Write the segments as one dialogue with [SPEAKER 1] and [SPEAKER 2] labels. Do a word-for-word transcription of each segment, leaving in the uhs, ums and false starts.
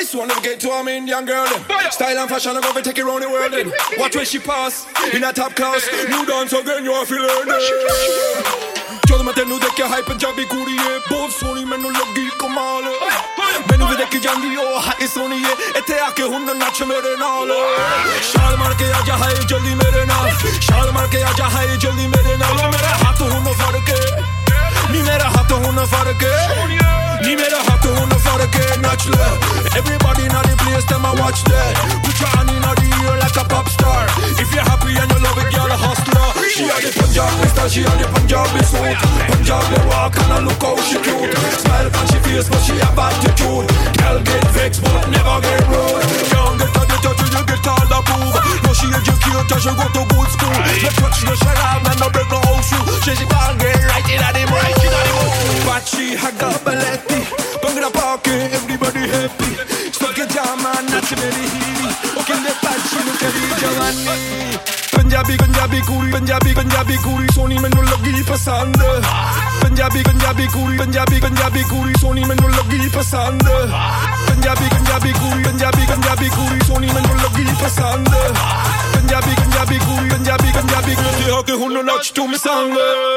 [SPEAKER 1] Nice one, never get to I'm Indian girl then. Style and fashion, I go and take it around the world then. Watch where she pass, in a top class. New dance again, you have to learn it. चलो मैं तेनू देख के high Punjabi कुड़ी है बहुत सोनी मैनू लगी कमाल मैनू भी देखी जांदी ओ हाई सोनी है इत्थे आके हुन नच मेरे नाल शाल मार के आजा हाय जल्दी मेरे नाल शाल मार के आजा हाय जल्दी मेरे नाल मेरा हाथ हुन फड़ के नी मेरा हाथ हुन फड़ के नी मेरा हाथ हुन फड़ के नच ले everybody in the place them I watch that put your hand in the air like a pop star if you're happy and you love it girl a hustler she had the Punjabi style she had the Punjabi suit Punjabi walk and I look how she cute smile on she face but she have attitude girl get vexed but never get rude young get a get a till you get all the prove no she educated she go to good school no touch no sharab and no break no house shoe she she ball get right in the right in the mood but she had got balletti bhangra paake everybody happy stuck in jam and nach meri heeri o kende pachi nu kari jawani Punjabi Punjabi कुड़ी पंजाबी पंजाबी कुड़ी सोनी मैनू लगी पसंद पंजाबी पंजाबी कुड़ी पंजाबी पंजाबी कुड़ी सोनी मैनू लगी पसंद पंजाबी पंजाबी कुड़ी पंजाबी पंजाबी कुड़ी सोनी मैनू लगी पसंद पंजाबी पंजाबी कुड़ी पंजाबी पंजाबी कुड़ी होके हुन नच तुम संग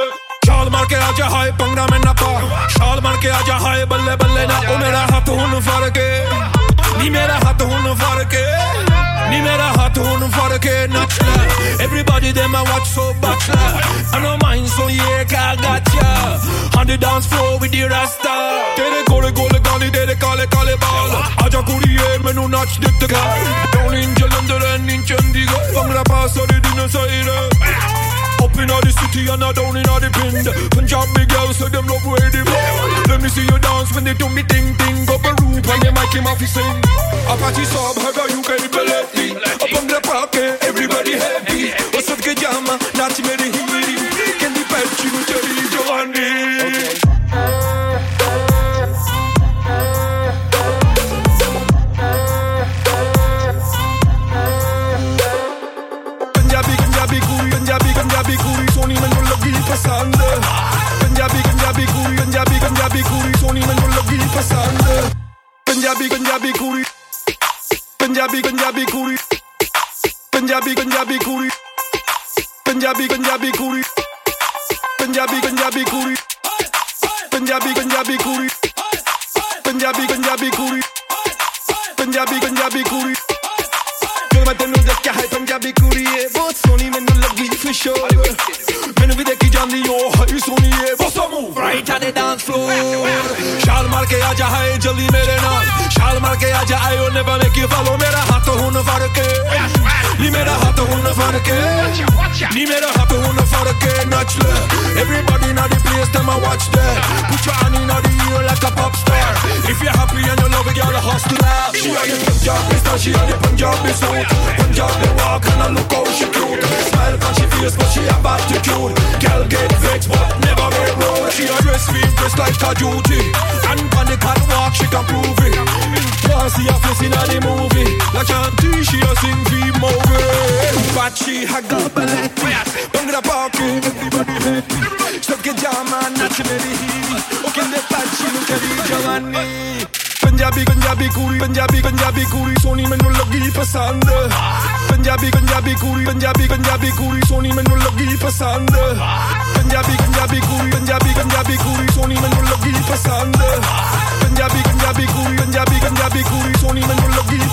[SPEAKER 1] शाल मार के आजा हाय पंगड़ा में ना पा शाल मार के आजा हाय बल्ले बल्ले ना ओ मेरा हाथ हुन फड़ के नी मेरा हाथ हुन फड़ के नी मेरा हाथ हुन फड़ के नच ले everybody them I watch so bachelor I don't mind so yeah I got ya on the dance floor with the rasta तेरे गोले गोले गाली तेरे काले काले बाल आजा कुड़िए मैनू नच दित्ते gal down in Jalandhar and in Chandigarh bhangra पास सारे दिन सही up in all the city and not down in all the pind Punjabi girls say them love where they go let me see you dance when they do me ting ting go per room and they mic him off he sing Apache sab haga you can beleti up on the park everybody happy o sab ke jama nach mere hiri kendi pachi nu chali jawani Punjabi कुड़ी सोनी मैनू लगी पसंद पंजाबी पंजाबी कुड़ी पंजाबी पंजाबी कुड़ी सोनी मैनू लगी पसंद पंजाबी पंजाबी कुड़ी पंजाबी पंजाबी कुड़ी पंजाबी पंजाबी कुड़ी पंजाबी पंजाबी कुड़ी पंजाबी पंजाबी कुड़ी पंजाबी पंजाबी कुड़ी पंजाबी पंजाबी कुड़ी पंजाबी पंजाबी कुड़ी मैं तेनू देख के हाय पंजाबी कुड़ी है बहुत सोनी मैनू लगी for sure मैनू भी देखी जांदी ओ हाय सोनी है what's up move right on the dance floor शाल मार के आजा हाय जल्दी मेरे नाल शाल मार के आजा I will never make you follow मेरा हाथ हुन फड़ के नी मेरा हाथ हुन फड़ के नी मेरा हाथ हुन फड़ के नच ले everybody in the place them I watch that put your hand in the air like a pop star if you're happy and you love it girl hustler she had the Punjabi style she had the Punjabi suit Punjabi walk and I look how she cute smile on she face but she have attitude girl get vexed but never get rude she a dress me dress like Tajuti and on the catwalk she can prove it want see her face in the movie like Shanti she a sing for Mowgli but she had got balletti bhangra paake everybody happy sab ke jama nach meri heeri o kende pachi nu kari jawani Punjabi Punjabi कुड़ी पंजाबी पंजाबी कुड़ी सोनी मैनू लगी पसंद पंजाबी पंजाबी कुड़ी पंजाबी पंजाबी कुड़ी सोनी मैनू लगी पसंद पंजाबी पंजाबी कुड़ी पंजाबी पंजाबी कुड़ी सोनी मैनू लगी पसंद पंजाबी पंजाबी कुड़ी पंजाबी पंजाबी कुड़ी सोनी मैनू लगी